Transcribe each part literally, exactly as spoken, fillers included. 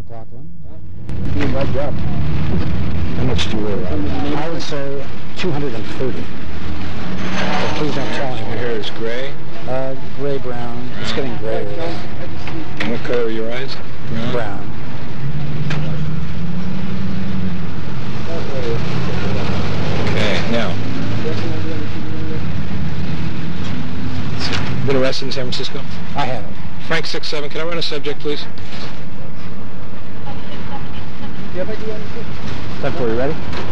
McLaughlin. Doing my job. How much do you weigh? I would say two hundred thirty. But please don't tell Your anyone. hair is gray. Uh, gray brown. It's getting grayer. And what color are your eyes? Brown. Brown. Okay, now. Been arrested in San Francisco? I have. Frank six seven, can I run a subject, please? Time for you, ready?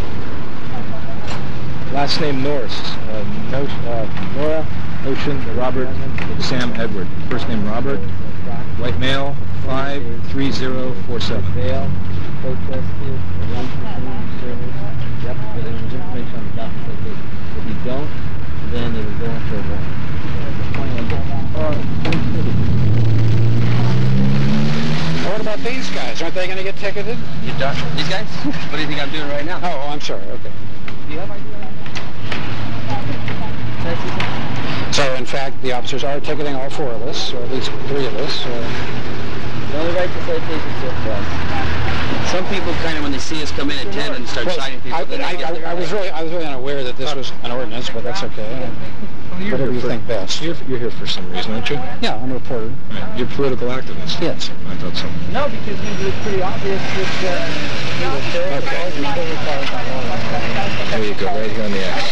Last name Norris. Uh, no, uh, Nora, Ocean, Robert, Sam, Edward. First name Robert. White male, five three zero four seven. Bail, protested, arrangement service. Yep, but there's information on the document. If you don't, then it will go into a warrant. What about these guys? Aren't they going to get ticketed? You done? These guys? What do you think I'm doing right now? Oh, I'm sorry. Okay. Do you have idea on that? So, in fact, the officers are ticketing all four of us, or at least three of us. Uh, The only right to citation is us. Some people kind of, when they see us come in at ten and start well, signing people, I, then they I, get I, their I was right. really, I was really unaware that this was an ordinance, but that's okay. Whatever you for, think best. You're, you're here for some reason, aren't you? Yeah, I'm a reporter. Right. You're a political activist. Yes. I thought so. No, because usually it's pretty obvious that uh, Okay. There you go, right here on the X.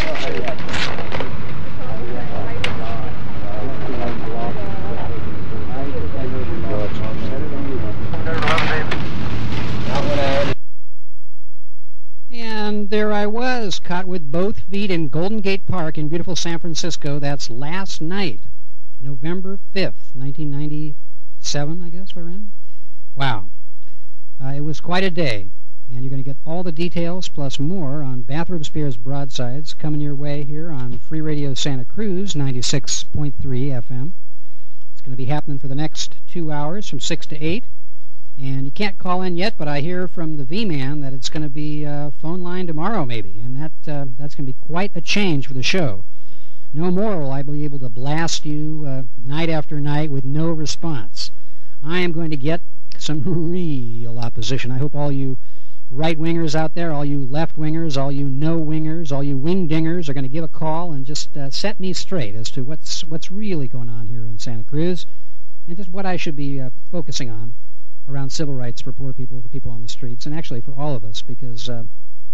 And there I was, caught with both feet in Golden Gate Park in beautiful San Francisco. That's last night, November fifth, nineteen ninety-seven, I guess we're in. Wow. Uh, it was quite a day. And you're going to get all the details plus more on Bathroom Spears Broadsides coming your way here on Free Radio Santa Cruz, ninety-six point three F M. It's going to be happening for the next two hours from six to eight. And you can't call in yet, but I hear from the V-Man that it's going to be uh, phone line tomorrow maybe. And that uh, that's going to be quite a change for the show. No more will I be able to blast you uh, night after night with no response. I am going to get some real opposition. I hope all you right-wingers out there, all you left-wingers, all you no-wingers, all you wing-dingers are going to give a call and just uh, set me straight as to what's what's really going on here in Santa Cruz and just what I should be uh, focusing on around civil rights for poor people, for people on the streets, and actually for all of us, because uh,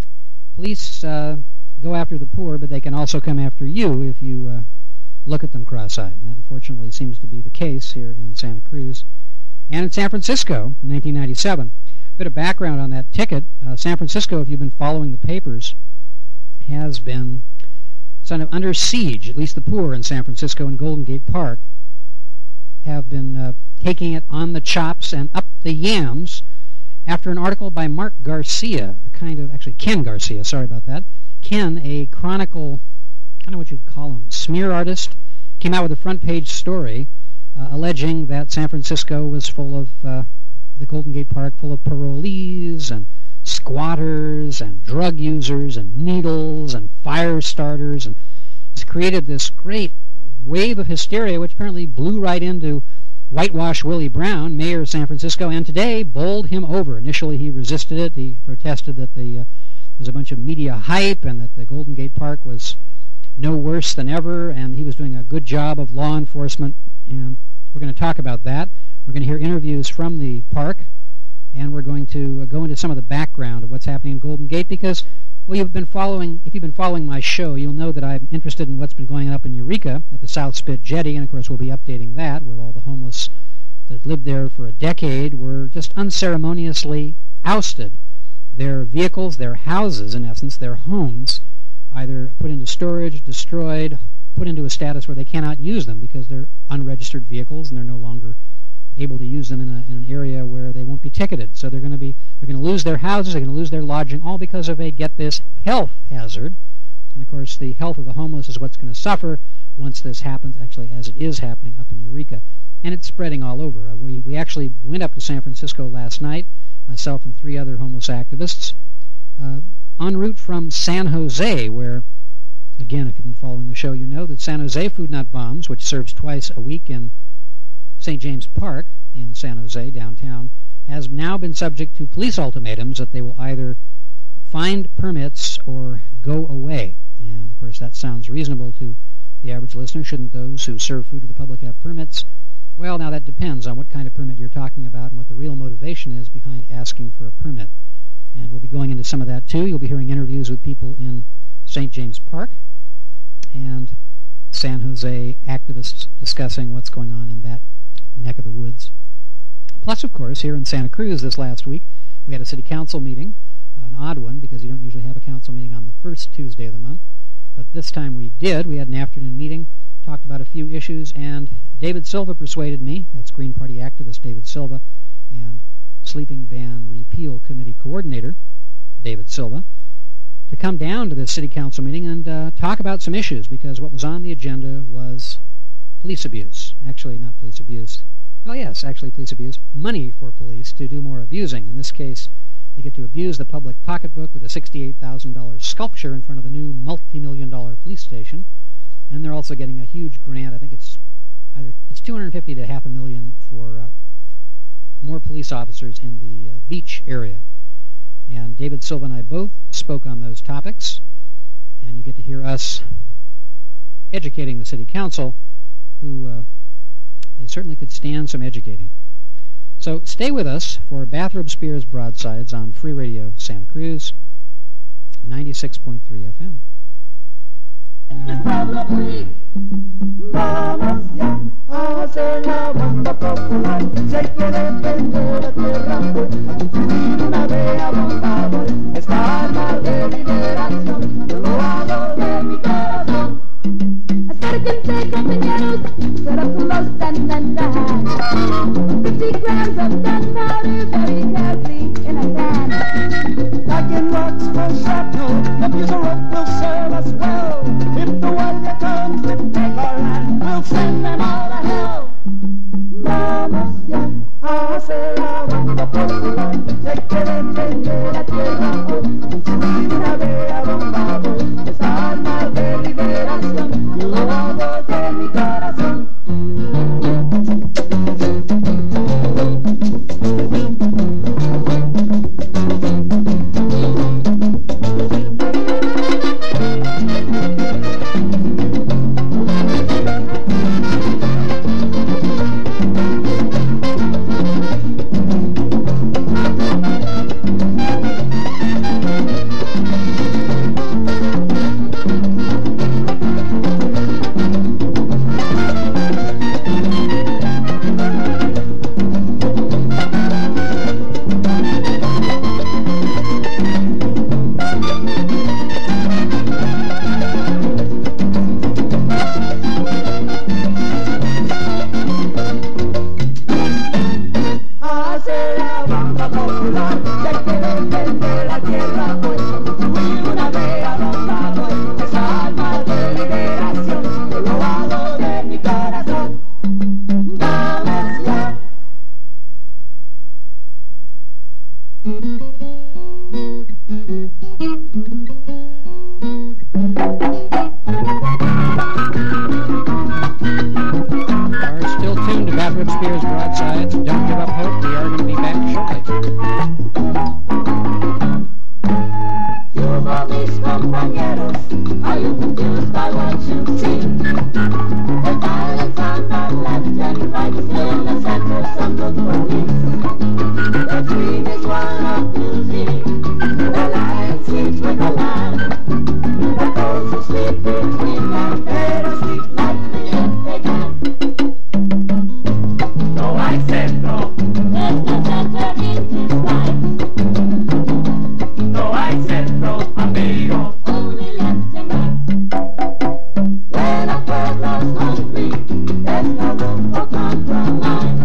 police uh, go after the poor, but they can also come after you if you uh, look at them cross-eyed. And that, unfortunately, seems to be the case here in Santa Cruz and in San Francisco in nineteen ninety-seven. A bit of background on that ticket. Uh, San Francisco, if you've been following the papers, has been sort of under siege. At least the poor in San Francisco and Golden Gate Park have been uh, taking it on the chops and up the yams after an article by Mark Garcia, a kind of, actually Ken Garcia, sorry about that. Ken, a chronicle, I don't know what you'd call him, smear artist, came out with a front page story uh, alleging that San Francisco was full of, uh, the Golden Gate Park, full of parolees and squatters and drug users and needles and fire starters, and it's created this great wave of hysteria which apparently blew right into Whitewash Willie Brown, mayor of San Francisco, and today bowled him over. Initially he resisted it. He protested that the, uh, there was a bunch of media hype and that the Golden Gate Park was no worse than ever, and he was doing a good job of law enforcement, and we're going to talk about that. We're going to hear interviews from the park, and we're going to uh, go into some of the background of what's happening in Golden Gate, because, well, you've been following, if you've been following my show, you'll know that I'm interested in what's been going on up in Eureka at the South Spit Jetty, and of course we'll be updating that, where all the homeless that lived there for a decade were just unceremoniously ousted. Their vehicles, their houses, in essence, their homes, either put into storage, destroyed, put into a status where they cannot use them because they're unregistered vehicles and they're no longer able to use them in, a, in an area where they won't be ticketed. So they're going to be they're going to lose their houses, they're going to lose their lodging, all because of a, get this, health hazard. And of course the health of the homeless is what's going to suffer once this happens, actually as it is happening up in Eureka. And it's spreading all over. Uh, we, we actually went up to San Francisco last night, myself and three other homeless activists, uh, en route from San Jose, where, again, if you've been following the show, you know that San Jose Food Not Bombs, which serves twice a week in Saint James Park in San Jose, downtown, has now been subject to police ultimatums that they will either find permits or go away. And, of course, that sounds reasonable to the average listener. Shouldn't those who serve food to the public have permits? Well, now that depends on what kind of permit you're talking about and what the real motivation is behind asking for a permit. And we'll be going into some of that, too. You'll be hearing interviews with people in Saint James Park and San Jose activists discussing what's going on in that neck of the woods. Plus, of course, here in Santa Cruz this last week, we had a city council meeting, an odd one because you don't usually have a council meeting on the first Tuesday of the month. But this time we did. We had an afternoon meeting, talked about a few issues, and David Silva persuaded me, that's Green Party activist David Silva, and Sleeping Ban Repeal Committee Coordinator David Silva, to come down to this city council meeting and uh, talk about some issues, because what was on the agenda was police abuse. Actually, not police abuse. Well, yes, actually police abuse. Money for police to do more abusing. In this case, they get to abuse the public pocketbook with a sixty-eight thousand dollars sculpture in front of the new multi-million dollar police station. And they're also getting a huge grant. I think it's either it's two hundred fifty to half a million for uh, more police officers in the uh, beach area. And David Silva and I both spoke on those topics. And you get to hear us educating the city council, who uh, they certainly could stand some educating. So stay with us for Bathrobe Spears Broadsides on Free Radio Santa Cruz, ninety-six point three F M. Vamos ya a hacer la banda popular, si hay que defender la tierra, pues a construir una bella bomba, pues esta arma de liberación, yo lo hago de mi corazón. Acérquense, compañeros, será su los dan dan dan. Fifty grams of gunpowder, very healthy in a can. Like in rocks for shrapnel, the piece of rope will serve us well. If the guardia comes to take our land, we'll send them all to hell. Vamos ya a hacer la banda popular, si hay que defender la tierra hoy, construir una bella bomba, pues esa arma de liberación, yo lo hago de mi corazón. When a pueblo's hungry, there's no room for compromise.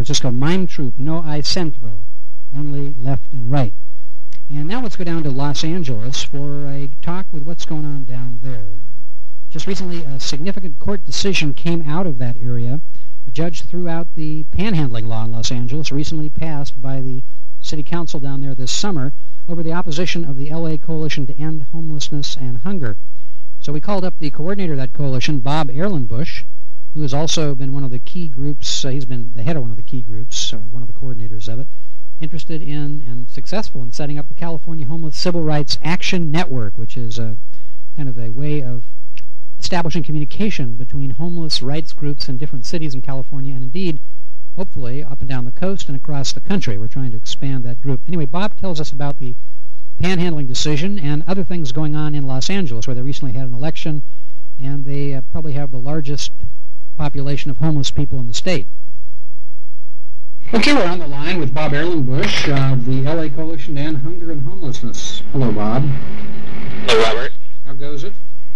Francisco. Mime troupe, no hay centro, only left and right. And now let's go down to Los Angeles for a talk with what's going on down there. Just recently, a significant court decision came out of that area. A judge threw out the panhandling law in Los Angeles, recently passed by the city council down there this summer, over the opposition of the L A Coalition to End Homelessness and Hunger. So we called up the coordinator of that coalition, Bob Erlenbush, who has also been one of the key groups, uh, he's been the head of one of the key groups, or one of the coordinators of it, interested in and successful in setting up the California Homeless Civil Rights Action Network, which is a kind of a way of establishing communication between homeless rights groups in different cities in California, and indeed, hopefully, up and down the coast and across the country. We're trying to expand that group. Anyway, Bob tells us about the panhandling decision and other things going on in Los Angeles, where they recently had an election, and they uh, probably have the largest population of homeless people in the state. Okay, we're on the line with Bob Erlenbush of the L A Coalition to End Hunger and Homelessness. Hello, Bob. Hello, Robert. How goes it?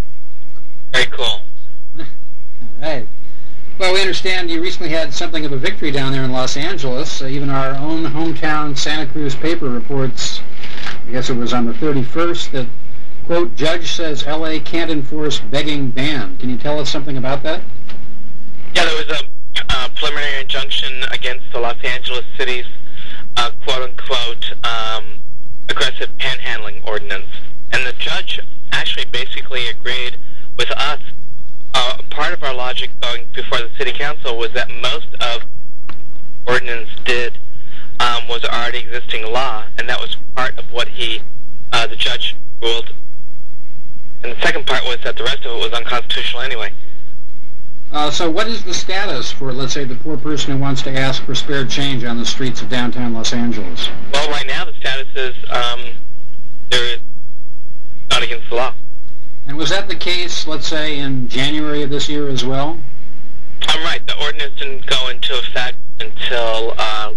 Very cool. All right. Well, we understand you recently had something of a victory down there in Los Angeles. Uh, even our own hometown Santa Cruz paper reports, I guess it was on the thirty-first, that, quote, judge says L A can't enforce begging ban. Can you tell us something about that? Yeah, there was a uh, preliminary injunction against the Los Angeles city's uh, quote-unquote um, aggressive panhandling ordinance. And the judge actually basically agreed with us. Uh, part of our logic going before the city council was that most of ordinance did um, was already existing law, and that was part of what he, uh, the judge, ruled. And the second part was that the rest of it was unconstitutional anyway. Uh, so what is the status for, let's say, the poor person who wants to ask for spare change on the streets of downtown Los Angeles? Well, right now the status is um, they're not against the law. And was that the case, let's say, in January of this year as well? I'm right. The ordinance didn't go into effect until uh,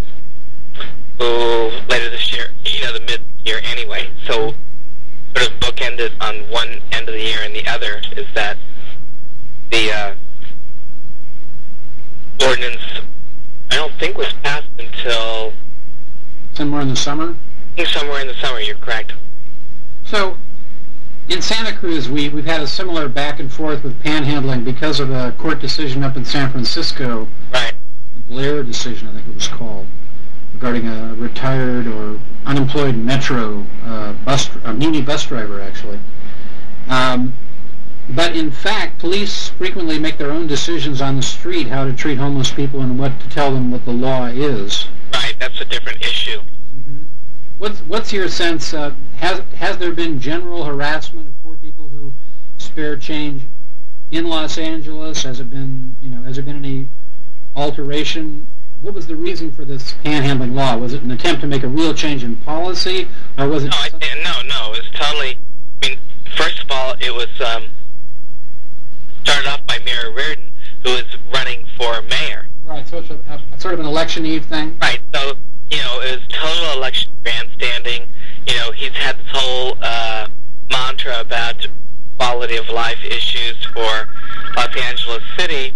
oh, later this year, you know, the mid-year anyway. So sort of bookended on one end of the year, and the other is that the uh, ordinance, I don't think, was passed until... Somewhere in the summer? I think somewhere in the summer, you're correct. So, in Santa Cruz, we, we've had a similar back and forth with panhandling because of a court decision up in San Francisco. Right. The Blair decision, I think it was called, regarding a retired or unemployed Metro uh, bus, a muni bus driver, actually. Um, but in fact, police frequently make their own decisions on the street how to treat homeless people and what to tell them what the law is. Right, that's a different issue. Mm-hmm. What's what's your sense? Uh, has has there been general harassment of poor people who spare change in Los Angeles? Has it been, you know, has there been any alteration? What was the reason for this panhandling law? Was it an attempt to make a real change in policy, or was it? No, I, no, no. It was totally. I mean, first of all, it was um, started off by Mayor Reardon, who was running for mayor. Right. So it's a, a sort of an election eve thing. Right. So you know, it was total election grandstanding. You know, he's had this whole uh, mantra about quality of life issues for Los Angeles City.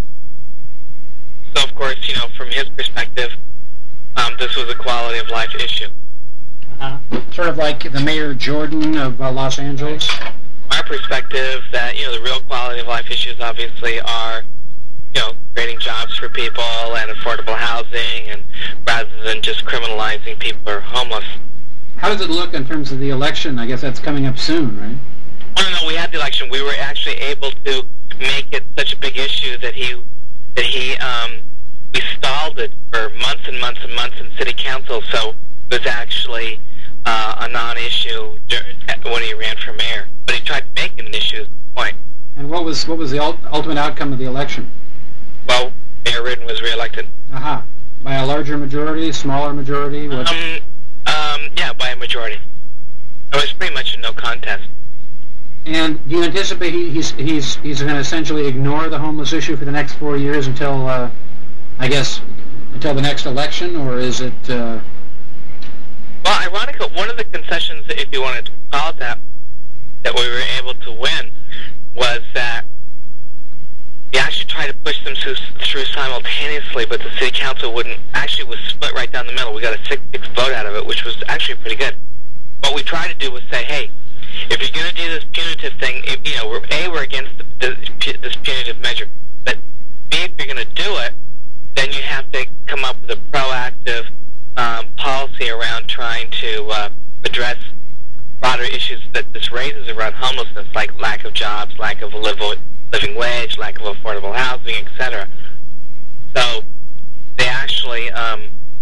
So, of course, you know, from his perspective, um, this was a quality of life issue. Uh-huh. Sort of like the Mayor Jordan of uh, Los Angeles. From our perspective, that, you know, the real quality of life issues obviously are, you know, creating jobs for people and affordable housing, and rather than just criminalizing people who are homeless. How does it look in terms of the election? I guess that's coming up soon, right? Oh, no, no, we had the election. We were actually able to make it such a big issue that he, that he, um, we stalled it for months and months and months in city council, so it was actually uh, a non-issue when he ran for mayor. But he tried to make it an issue at the point. And what was what was the ult- ultimate outcome of the election? Well, Mayor Reardon was reelected. Aha. By a larger majority, smaller majority? What? Um, um, yeah, by a majority. It was pretty much a no contest. And do you anticipate he, he's he's he's going to essentially ignore the homeless issue for the next four years until, uh, I guess, until the next election, or is it? Uh... Well, ironically, one of the concessions, if you wanted to call it that, that we were able to win was that we actually tried to push them through, through simultaneously, but the city council wouldn't. Actually, was split right down the middle. We got a six six vote out of it, which was actually pretty good. What we tried to do was say, hey, if you're going to do this punitive thing, if, you know, we're, A, we're against the, the, this punitive measure, but B, if you're going to do it, then you have to come up with a proactive um, policy around trying to uh, address broader issues that this raises around homelessness, like lack of jobs, lack of a liv- living wage, lack of affordable housing, et cetera. So they actually, um,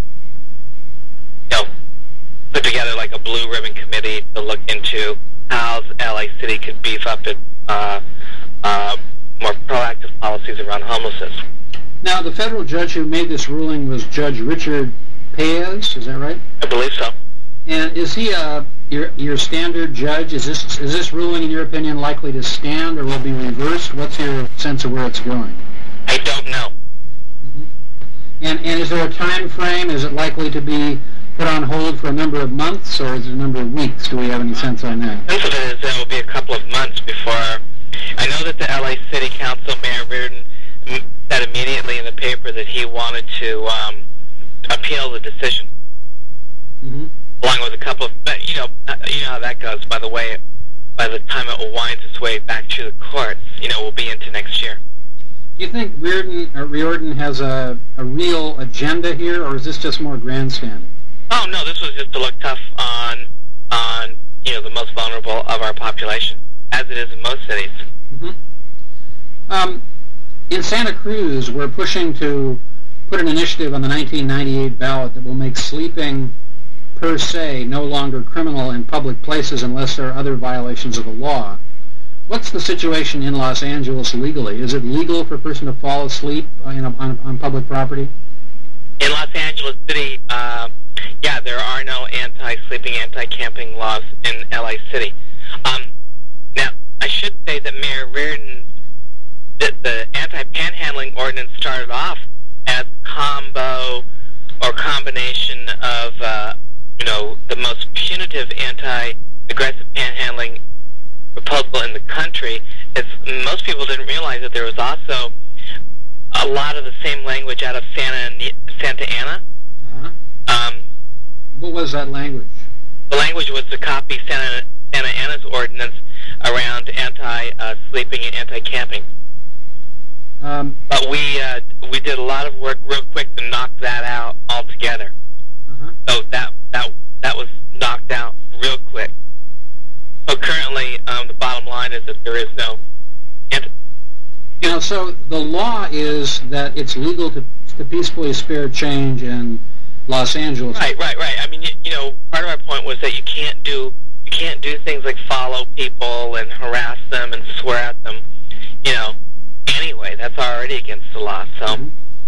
you know, put together like a blue ribbon committee to look into how L A City could beef up its uh, uh, more proactive policies around homelessness. Now, the federal judge who made this ruling was Judge Richard Paez, is that right? I believe so. And is he a your your standard judge? Is this is this ruling, in your opinion, likely to stand or will be reversed? What's your sense of where it's going? I don't know. Mm-hmm. And and is there a time frame? Is it likely to be put on hold for a number of months, or is it a number of weeks? Do we have any sense on that? The sense of it is that it will be a couple of months before. I know that the L A City Council, Mayor Reardon, said immediately in the paper that he wanted to um, appeal the decision, mm-hmm. along with a couple of. But you know, you know how that goes. By the way, by the time it winds its way back to the courts, you know, we'll be into next year. Do you think Reardon, or Riordan has a, a real agenda here, or is this just more grandstanding? Oh no, this was just to look tough on on you know the most vulnerable of our population, as it is in most cities. Mm-hmm. Um, in Santa Cruz, we're pushing to put an initiative on the nineteen ninety-eight ballot that will make sleeping per se no longer criminal in public places unless there are other violations of the law. What's the situation in Los Angeles legally? Is it legal for a person to fall asleep in a, on, on public property? In Los Angeles City, uh, yeah, there are no anti-sleeping, anti-camping laws in L A City. Um, now, I should say that Mayor Reardon, the, the anti-panhandling ordinance started off as combo or combination of, uh, you know, the most punitive anti-aggressive panhandling proposal in the country. Is most people didn't realize that there was also a lot of the same language out of Santa Santa Ana. Uh-huh. Um, what was that language? The language was to copy Santa, Santa Ana's ordinance around anti-sleeping uh, and anti-camping. Um, but we uh, we did a lot of work real quick to knock that out altogether. uh-huh. So that that that was knocked out real quick. So currently, um, the bottom line is that there is no. Anti- you know, so the law is that it's legal to to peacefully spare change in Los Angeles. Right, right, right. I mean, you, you know, part of our point was that you can't do you can't do things like follow people and harass them and swear at them. You know, anyway, that's already against the law. So. Mm-hmm.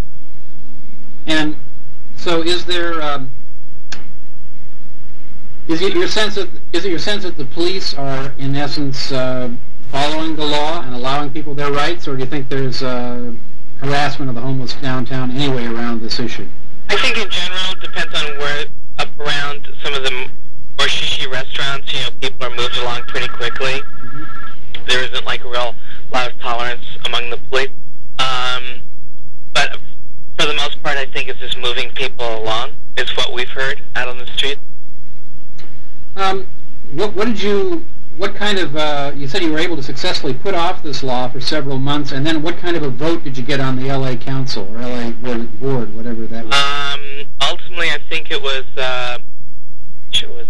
And so, is there? Um, Is it your sense that is it your sense that the police are, in essence, uh, following the law and allowing people their rights, or do you think there's uh, harassment of the homeless downtown anyway around this issue? I think in general it depends on where up around some of the more shishi restaurants, you know, people are moved along pretty quickly. Mm-hmm. There isn't like a real lot of tolerance among the police. Um, but for the most part, I think it's just moving people along is what we've heard out on the street. Um, what, what did you, what kind of, uh, you said you were able to successfully put off this law for several months, and then what kind of a vote did you get on the L A Council, or L A board, board whatever that was? Um, ultimately, I think it was, uh, it was,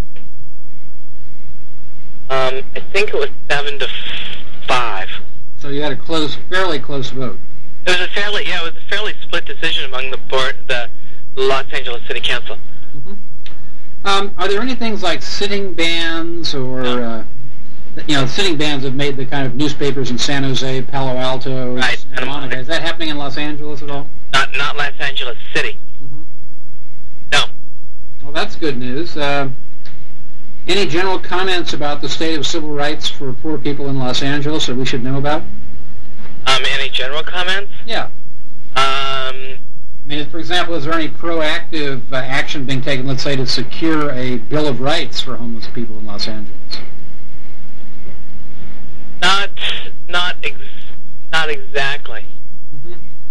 um, I think it was seven to five. So you had a close, fairly close vote. It was a fairly, yeah, it was a fairly split decision among the board, the Los Angeles City Council. Mm-hmm. Um, are there any things like sitting bans or, uh, you know, sitting bans have made the kind of newspapers in San Jose, Palo Alto, right, Santa Monica. Is that happening in Los Angeles at all? Not not Los Angeles City. Mm-hmm. No. Well, that's good news. Uh, any general comments about the state of civil rights for poor people in Los Angeles that we should know about? Um, any general comments? Yeah. Um... I mean, for example, is there any proactive uh, action being taken, let's say, to secure a Bill of Rights for homeless people in Los Angeles? Not, not, ex- not exactly. Mm-hmm.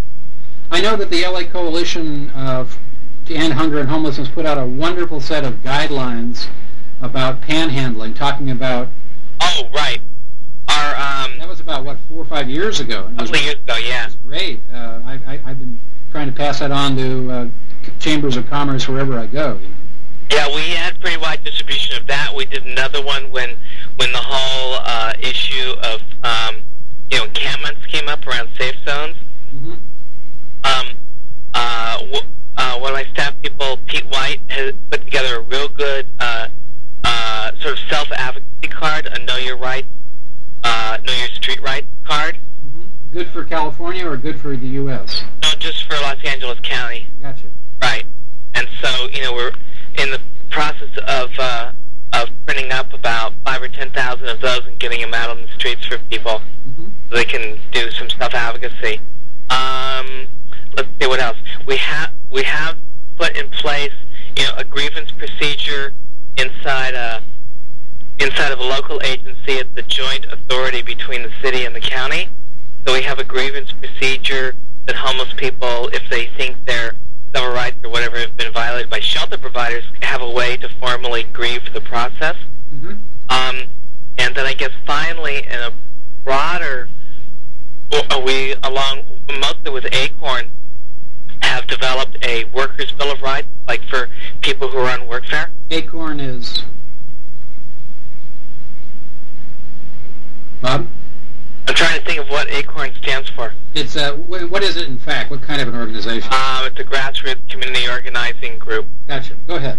I know that the L A Coalition of to End Hunger and Homelessness put out a wonderul set of guidelines about panhandling, talking about... Oh, right. Our, um... That was about, what, four or five years ago. A couple of years ago, yeah. It was great. Uh, I, I, I've been trying to pass that on to uh, chambers of commerce wherever I go. You know? Yeah, we had pretty wide distribution of that. We did another one when when the whole uh, issue of um, you know encampments came up around safe zones. Mm-hmm. Um, uh, w- uh, one of my staff people, Pete White, has put together a real good uh, uh, sort of self-advocacy card, a Know Your Rights, uh, Know Your Street Rights card. Mm-hmm. Good for California or good for the U S? No, just for Los Angeles County. Gotcha. Right. And so, you know, we're in the process of uh, of printing up about five or ten thousand of those and getting them out on the streets for people Mm-hmm. so they can do some self-advocacy. Um, let's see what else. We have we have put in place, you know, a grievance procedure inside a inside of a local agency. It's the joint authority between the city and the county. So we have a grievance procedure that homeless people, if they think their civil rights or whatever have been violated by shelter providers, have a way to formally grieve the process. Mm-hmm. Um, and then I guess finally, in a broader, uh, we, along mostly with ACORN, have developed a Workers' Bill of Rights, like for people who are on workfare. ACORN is... Bob? I'm trying to think of what ACORN stands for. It's uh, wh- what is it in fact? What kind of an organization? Um, it's a grassroots community organizing group. Gotcha. Go ahead.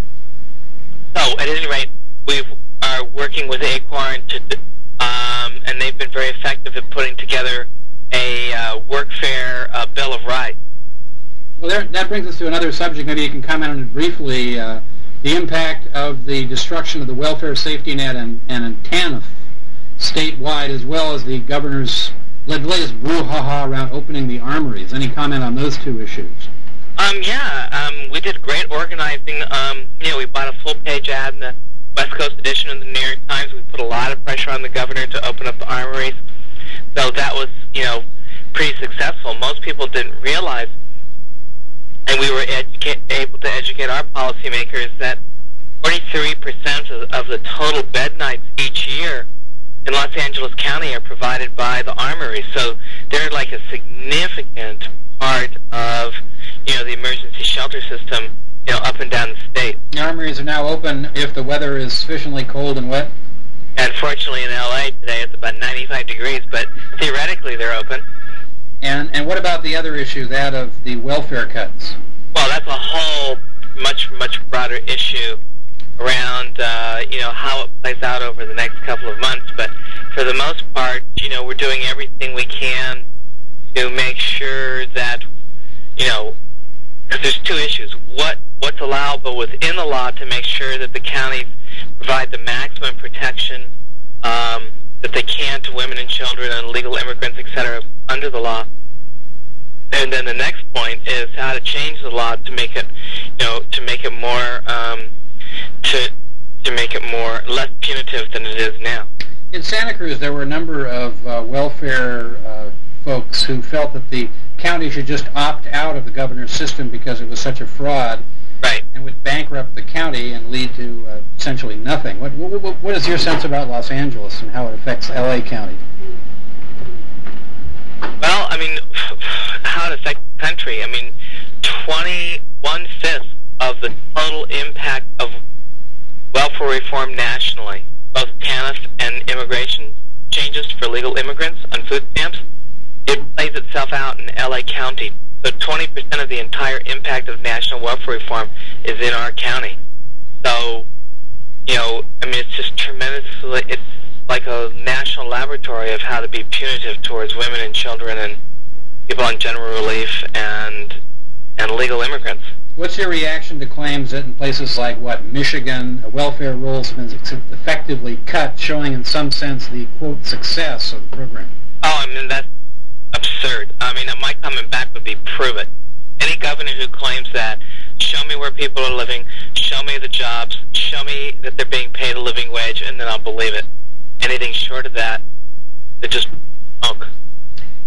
So, at any rate, we are working with ACORN to, um, and they've been very effective at putting together a uh, workfare uh, Bill of Rights. Well, there, that brings us to another subject. Maybe you can comment on it briefly. Uh, the impact of the destruction of the welfare safety net and, and TANF statewide, as well as the governor's latest brouhaha around opening the armories. Any comment on those two issues? Um, yeah, um, we did great organizing. Um, you know, we bought a full-page ad in the West Coast edition of the New York Times. We put a lot of pressure on the governor to open up the armories. So that was, you know, pretty successful. Most people didn't realize, and we were educate, able to educate our policymakers, that forty-three percent of, of the total bed nights each year in Los Angeles County are provided by the armory. So they're like a significant part of, you know, the emergency shelter system, you know, up and down the state. The armories are now open if the weather is sufficiently cold and wet? And fortunately in L A today it's about ninety-five degrees, but theoretically they're open. And and what about the other issue, that of the welfare cuts? Well, that's a whole much, much broader issue around, uh, you know, how it plays out over the next couple of months. But for the most part, you know, we're doing everything we can to make sure that, you know, because there's two issues. What What's allowable within the law to make sure that the counties provide the maximum protection um, that they can to women and children and illegal immigrants, et cetera, under the law. And then the next point is how to change the law to make it, you know, to make it more, um, to to make it more less punitive than it is now. In Santa Cruz, there were a number of uh, welfare uh, folks who felt that the county should just opt out of the governor's system because it was such a fraud, right, and would bankrupt the county and lead to uh, essentially nothing. What, what what is your sense about Los Angeles and how it affects L A County? Well, I mean, how it affects the country. I mean, twenty-one fifths of the total impact of welfare reform nationally, both TANF and immigration changes for legal immigrants on food stamps, it plays itself out in L A County. So twenty percent of the entire impact of national welfare reform is in our county. So, you know, I mean, it's just tremendously, it's like a national laboratory of how to be punitive towards women and children and people on general relief and and legal immigrants. What's your reaction to claims that in places like, what, Michigan, welfare rolls have been effectively cut, showing in some sense the, quote, success of the program? Oh, I mean, that's absurd. I mean, my comment back would be, prove it. Any governor who claims that, show me where people are living, show me the jobs, show me that they're being paid a living wage, and then I'll believe it. Anything short of that, they're just smoke.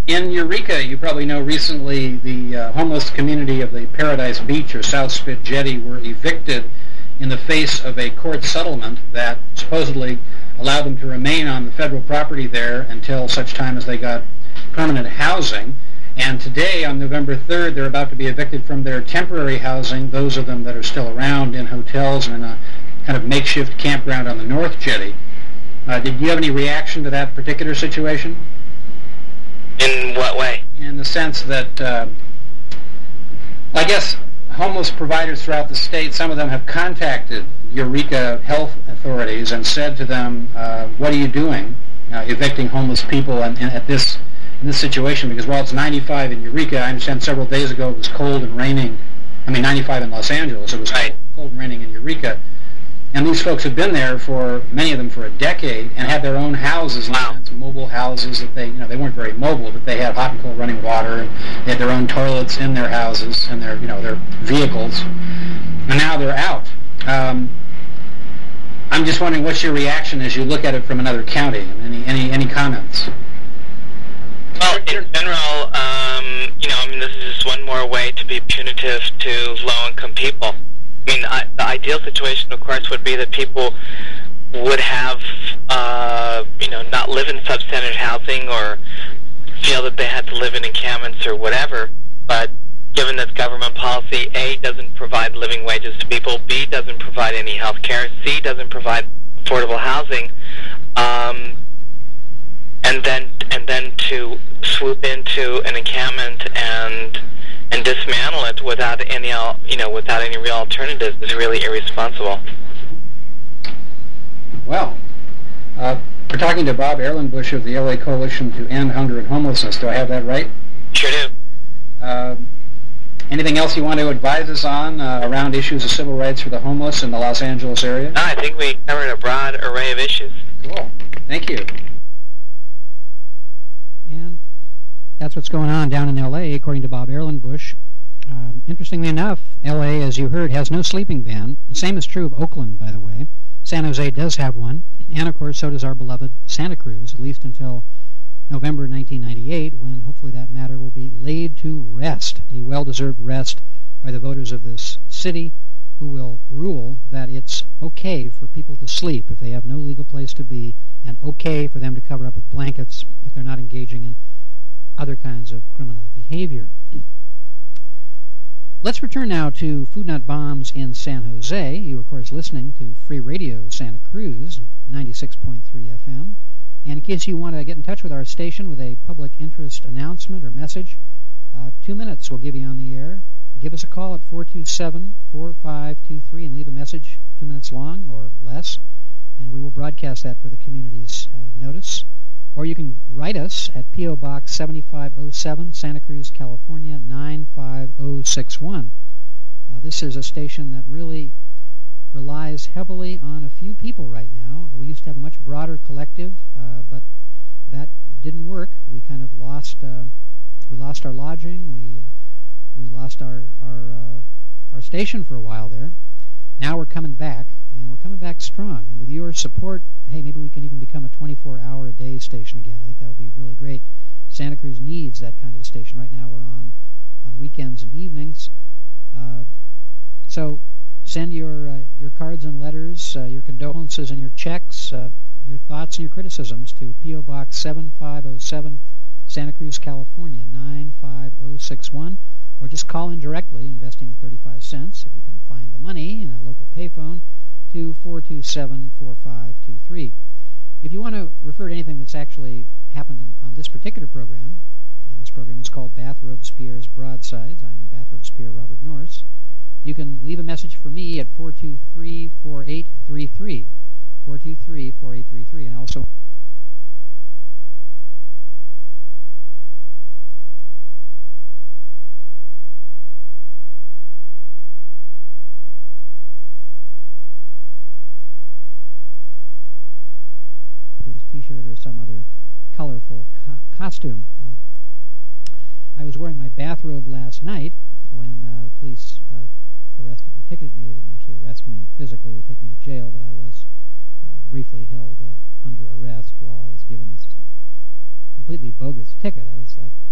In Eureka, you probably know recently the uh, homeless community of the Paradise Beach or South Spit Jetty were evicted in the face of a court settlement that supposedly allowed them to remain on the federal property there until such time as they got permanent housing. And today, on November third, they're about to be evicted from their temporary housing, those of them that are still around in hotels and in a kind of makeshift campground on the North Jetty. Uh, did you have any reaction to that particular situation? In what way? In the sense that, uh, I guess, homeless providers throughout the state, some of them have contacted Eureka health authorities and said to them, uh, what are you doing uh, evicting homeless people in, in, at this in this situation? Because while it's ninety-five in Eureka, I understand several days ago it was cold and raining. I mean, ninety-five in Los Angeles, it was right. cold, cold and raining in Eureka. And these folks have been there for, many of them for a decade, and had their own houses, in wow. a sense, mobile houses that they, you know, they weren't very mobile, but they had hot and cold running water, and they had their own toilets in their houses and their, you know, their vehicles. And now they're out. Um, I'm just wondering what's your reaction as you look at it from another county? Any any any comments? Well, in general, um, you know, I mean, this is just one more way to be punitive to low-income people. I mean, I, the ideal situation, of course, would be that people would have, uh, you know, not live in substandard housing or feel that they had to live in encampments or whatever. But given that government policy, A, doesn't provide living wages to people, B, doesn't provide any health care, C, doesn't provide affordable housing, um, and then and then to swoop into an encampment and and dismantle it without any, you know, without any real alternatives is really irresponsible. Well, uh, we're talking to Bob Erlenbush of the L A Coalition to End Hunger and Homelessness. Do I have that right? Sure do. Uh, anything else you want to advise us on uh, around issues of civil rights for the homeless in the Los Angeles area? No, I think we covered a broad array of issues. Cool. Thank you. And that's what's going on down in L A, according to Bob Erlenbush. Um, interestingly enough, L A, as you heard, has no sleeping ban. The same is true of Oakland, by the way. San Jose does have one. And, of course, so does our beloved Santa Cruz, at least until November nineteen ninety-eight, when hopefully that matter will be laid to rest, a well-deserved rest by the voters of this city, who will rule that it's okay for people to sleep if they have no legal place to be, and okay for them to cover up with blankets if they're not engaging in other kinds of criminal behavior. Let's return now to Food Not Bombs in San Jose. You are, of course, listening to Free Radio Santa Cruz, ninety-six point three F M. And in case you want to get in touch with our station with a public interest announcement or message, uh, two minutes will give you on the air. Give us a call at four two seven, four five two three and leave a message two minutes long or less, and we will broadcast that for the community's uh, notice. Or you can write us at P O Box seventy-five oh seven, Santa Cruz, California, nine five oh six one. Uh, this is a station that really relies heavily on a few people right now. We used to have a much broader collective, uh, but that didn't work. We kind of lost uh, we lost our lodging. We uh, we lost our our uh, our station for a while there. Now we're coming back, and we're coming back strong. And with your support, hey, maybe we can even become a twenty-four hour a day station again. I think that would be really great. Santa Cruz needs that kind of a station. Right now we're on on weekends and evenings. Uh, so send your uh, your cards and letters, uh, your condolences and your checks, uh, your thoughts and your criticisms to P O Box seventy-five oh seven, Santa Cruz, California, nine five oh six one. Or just call in directly, investing thirty-five cents, if you can find the money in a local payphone, to four two seven, four five two three. If you want to refer to anything that's actually happened in, on this particular program, and this program is called Bathrobes Pierre's Broadsides, I'm Bathrobes Pierre Robert Norris, you can leave a message for me at four two three, four eight three three, four two three, four eight three three, and also T-shirt or some other colorful co- costume. Uh, I was wearing my bathrobe last night when uh, the police uh, arrested and ticketed me. They didn't actually arrest me physically or take me to jail, but I was uh, briefly held uh, under arrest while I was given this completely bogus ticket. I was like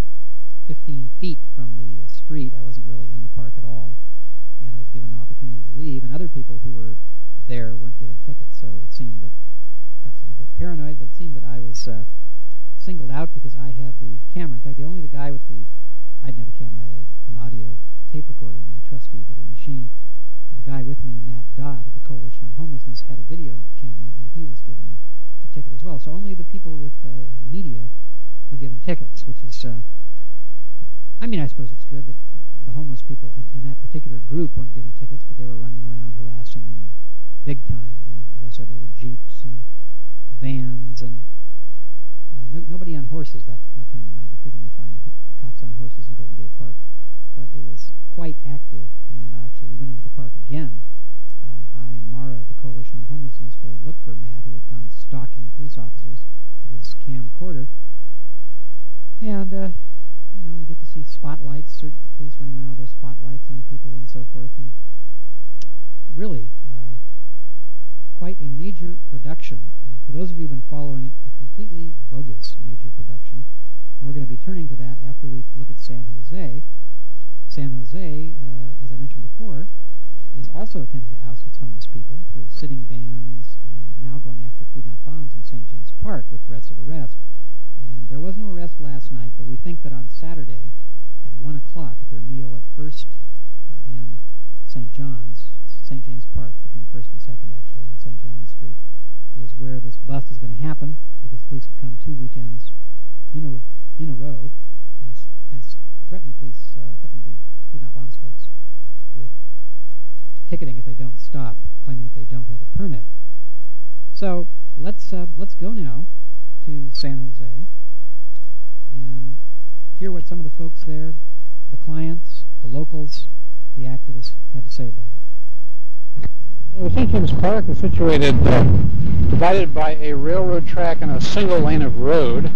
feet from the uh, street. I wasn't really in the park at all, and I was given no opportunity to leave. And other people who were there weren't given tickets, so it seemed that perhaps I'm a bit paranoid, but it seemed that I was uh, singled out because I had the camera. In fact, the only the guy with the I didn't have a camera. I had a, an audio tape recorder in my trusty little machine. The guy with me, Matt Dodd of the Coalition on Homelessness, had a video camera, and he was given a, a ticket as well. So only the people with uh, the media were given tickets, which is, uh, I mean, I suppose it's good that the homeless people in, in that particular group weren't given tickets, but they were running around harassing them big time. There, as I said, there were jeeps and vans and uh, no, nobody on horses that, that time of night. You frequently find ho cops on horses in Golden Gate Park, but it was quite active, and actually we went into the park again. Uh, I and Mara of the Coalition on Homelessness to look for Matt, who had gone stalking police officers with his camcorder. And, uh, you know, we get to see spotlights, certain police running around with their spotlights on people and so forth, and really uh, quite a major production. Uh, for those of you who have been following it, a completely bogus major production, and we're going to be turning to that after we look at San Jose. San Jose, uh, as I mentioned before, is also attempting to oust its homeless people through sitting bans and now going after Food Not Bombs in Saint James Park with threats of arrest. And there was no arrest last night, but we think that on Saturday at one o'clock at their meal at First uh, and Saint John's, Saint James Park, between First and Second actually, on Saint John's Street, is where this bust is going to happen, because police have come two weekends in a, in a row uh, and threatened the police, uh, threatened the Food Not Bombs folks with ticketing if they don't stop, claiming that they don't have a permit. So let's uh, let's go now to San Jose and hear what some of the folks there, the clients, the locals, the activists had to say about it. Well, Saint James Park is situated, uh, divided by a railroad track and a single lane of road,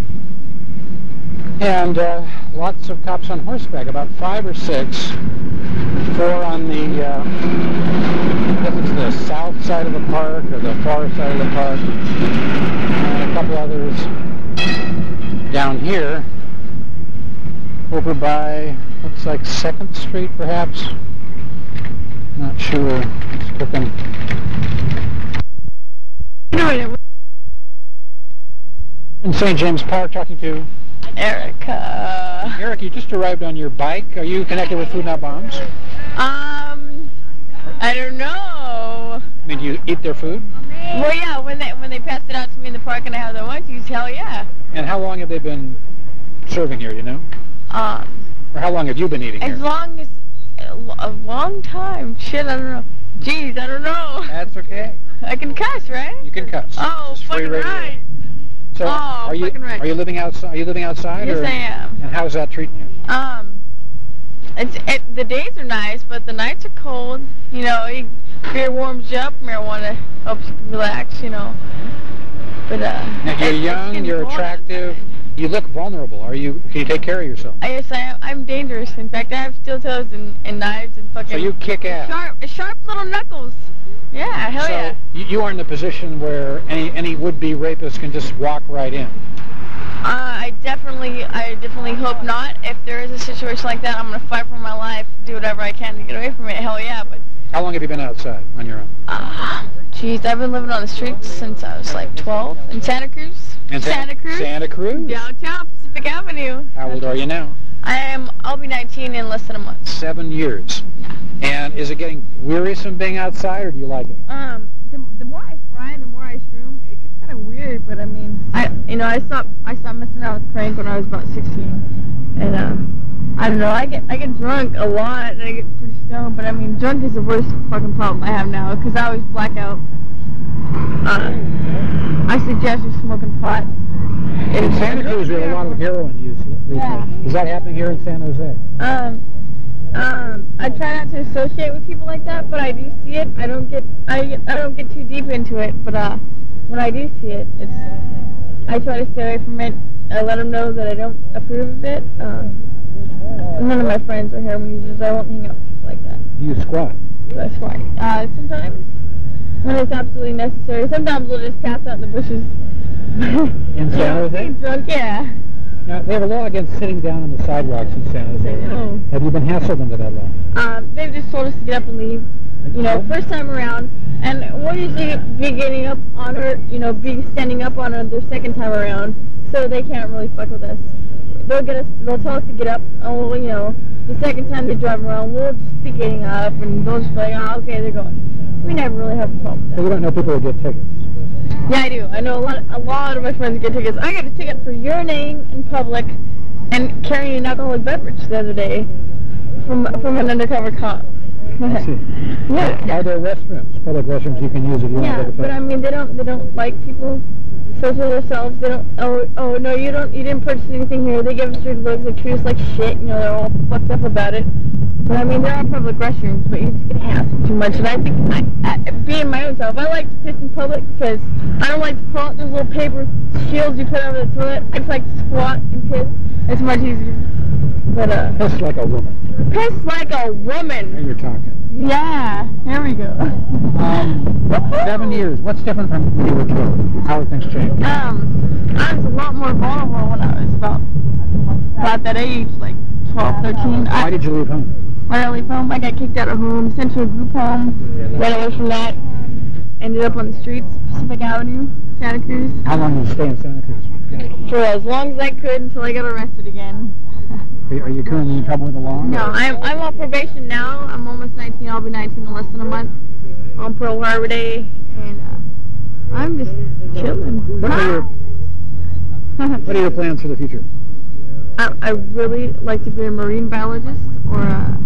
and uh, lots of cops on horseback, about five or six, four on the, uh, I guess it's the south side of the park or the far side of the park, and a couple others down here, over by, looks like second Street perhaps, not sure, it's looking. In Saint James Park, talking to Erica. Eric, you just arrived on your bike. Are you connected with Food Not Bombs? Um, I don't know. I mean, do you eat their food? Well, yeah, when they when they passed it out to me in the park and I have the onesies, hell yeah. And how long have they been serving here, do you know? Um, or how long have you been eating as here? As long as, a long time. Shit, I don't know. Jeez, I don't know. That's okay. I can cuss, right? You can cuss. Oh, fucking right. So, oh, are you right. are you living outside? Are you living outside? Yes, or, I am. And how's that treating you? Um, it's it, the days are nice, but the nights are cold. You know, you, beer warms you up. Marijuana helps you relax. You know. But uh, now, you're it, young. You're attractive. You look vulnerable. Are you? Can you take care of yourself? Yes, I am. I'm dangerous. In fact, I have steel toes and, and knives and fucking. So you kick ass. Sharp, sharp little knuckles. Yeah, hell so yeah. You, you are in the position where any any would-be rapist can just walk right in. Uh, I definitely, I definitely hope not. If there is a situation like that, I'm gonna fight for my life, do whatever I can to get away from it. Hell yeah, but. How long have you been outside on your own? Ah, uh, jeez, I've been living on the streets since I was like twelve in Santa Cruz. In Santa Cruz. Santa Cruz. Downtown Pacific Avenue. How old are you now? I am. I'll be nineteen in less than a month. Seven years. Yeah. And is it getting wearisome being outside, or do you like it? Um, the, the more I fry, the more I shroom, it gets kind of weird. But I mean, I you know I stopped I stopped messing around with crank when I was about sixteen, and um, I don't know. I get I get drunk a lot, and I get pretty stoned. But I mean, drunk is the worst fucking problem I have now, because I always black out. Uh, I suggest you smoking pot. In Santa Cruz, we have a lot of heroin use recently. Yeah. Is that happening here in San Jose? Um, um, I try not to associate with people like that, but I do see it. I don't get, I, I don't get too deep into it, but uh, when I do see it, it's, I try to stay away from it. I let them know that I don't approve of it. Um, none of my friends are heroin users. I won't hang out with people like that. Do you squat? So I squat. Uh, sometimes, when it's absolutely necessary. Sometimes we'll just pass out in the bushes. In San Jose? Drunk, yeah. Now, they have a law against sitting down on the sidewalks in San Jose. Oh. Have you been hassled under that law? Um, they've just told us to get up and leave. You know, first time around, and we'll usually be getting up on her, you know, be standing up on her the second time around, so they can't really fuck with us. They'll get us, they'll tell us to get up, and we'll, you know, the second time they drive around, we'll just be getting up, and they'll just be like, oh, okay, they're going. We never really have a problem with So that. you don't know people who get tickets? Yeah, I do. I know a lot, a lot of my friends get tickets. I got a ticket for urinating in public and carrying an alcoholic beverage the other day from from an undercover cop. I see. Yeah. Are there restrooms, public restrooms you can use if you Yeah, want to take a but I mean, they don't they don't like people social themselves. They don't. Oh, oh no, you don't. You didn't purchase anything here. They give us dirty looks. They treat us like shit. You know, they're all fucked up about it. But I mean, there are public restrooms, but you just get hassled too much. And I think, I, I, being my own self, I like to piss in public because I don't like to pull out those little paper shields you put over the toilet. I just like to squat and piss. It's much easier. But uh, Piss like a woman. piss like a Now woman. you're talking. Yeah, here we go. Um, seven years. What's different from when you were killed? How have things changed? Um, I was a lot more vulnerable when I was about about that age, like twelve, thirteen. Why I, did you leave home? when I leave home, I got kicked out of home, sent to a group home, ran away from that, ended up on the streets, Pacific Avenue, Santa Cruz, How long did you stay in Santa Cruz? for as long as I could until I got arrested again. Are you, are you currently in trouble with the law? No, I'm I'm on probation now. I'm almost nineteen. I'll be nineteen in less than a month. On Pearl Harbor Day, and uh, I'm just chilling. What are your What are your plans for the future? I, I really like to be a marine biologist, or a,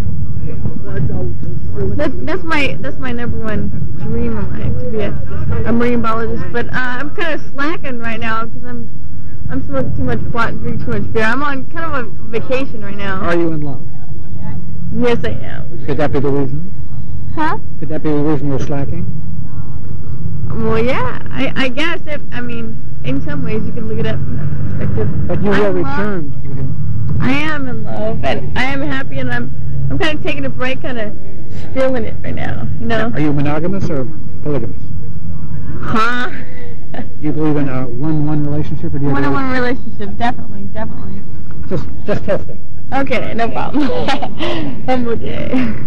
that's that's my that's my number one dream in life, to be a, a marine biologist. But uh, I'm kind of slacking right now because I'm I'm smoking too much pot and drinking too much beer. I'm on kind of a vacation right now. Are you in love? Yes, I am. Could that be the reason? Huh? Could that be the reason you're slacking? Well, yeah. I I guess if I mean in some ways you can look at it from that perspective. But you will I'm in love. return. You have- I am in love, and I am happy, and I'm I'm kind of taking a break, kind of feeling it right now, you know? Are you monogamous or polygamous? Huh? You believe in a one-one relationship, or do you believe- One-on-one relationship, definitely, definitely. Just, just testing. Okay, no problem. I'm okay.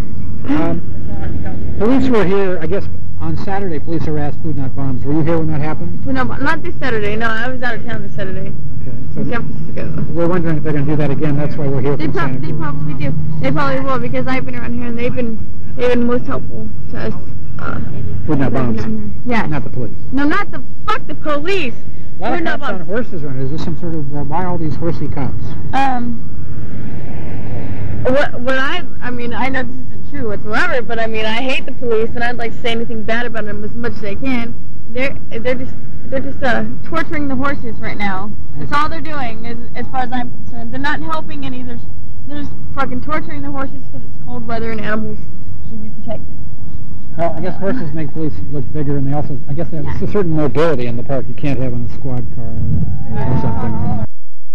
Um, police were here, I guess, on Saturday. Police harassed Food Not Bombs. Were you here when that happened? But no, not this Saturday. No, I was out of town this Saturday. Okay. So In San Francisco. we're wondering if they're going to do that again. That's why we're here They, from prob- Santa they Cruz. probably do. They probably will, because I've been around here, and they've been they've been most helpful to us. Uh, Food Not Bombs. yeah. Not the police. No, not the fuck the police. A lot Food of Not cops on Bombs. horses around. Is this some sort of, uh, why all these horsey cops? Um. What what I I mean I know this isn't true whatsoever, but I mean I hate the police, and I'd like to say anything bad about them as much as I can. They're they're just they're just uh, torturing the horses right now. That's all they're doing, as as far as I'm concerned. They're not helping any. They're they're just fucking torturing the horses because it's cold weather and animals should be protected. Well, I guess horses make police look bigger, and they also, I guess there's a certain mobility in the park you can't have on a squad car or, or something.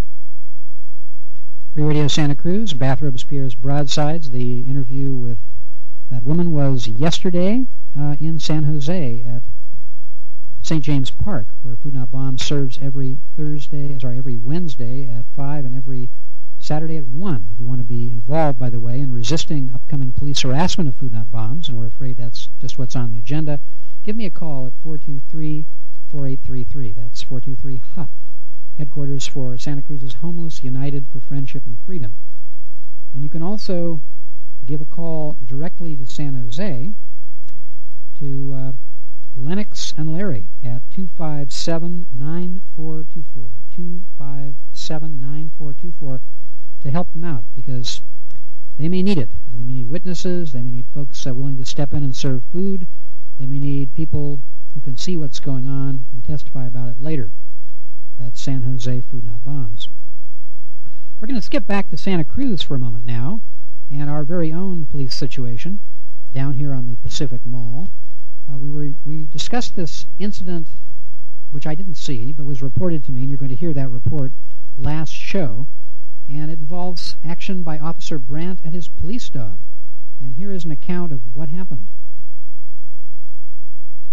Free Radio Santa Cruz, Bathrobes Piers Broadsides. The interview with that woman was yesterday uh, in San Jose at Saint James Park, where Food Not Bombs serves every Thursday, sorry, every Wednesday at five and every Saturday at one. If you want to be involved, by the way, in resisting upcoming police harassment of Food Not Bombs, and we're afraid that's just what's on the agenda, give me a call at four two three, four eight three three. That's four two three, H U F. Headquarters for Santa Cruz's Homeless United for Friendship and Freedom. And you can also give a call directly to San Jose to uh, Lennox and Larry at two five seven, nine four two four, two five seven, nine four two four, to help them out, because they may need it. They may need witnesses. They may need folks uh, willing to step in and serve food. They may need people who can see what's going on and testify about it later. That's San Jose Food Not Bombs. We're going to skip back to Santa Cruz for a moment now, and our very own police situation down here on the Pacific Mall. Uh, we were we discussed this incident, which I didn't see, but was reported to me, and you're going to hear that report last show. And it involves action by Officer Brandt and his police dog. And here is an account of what happened.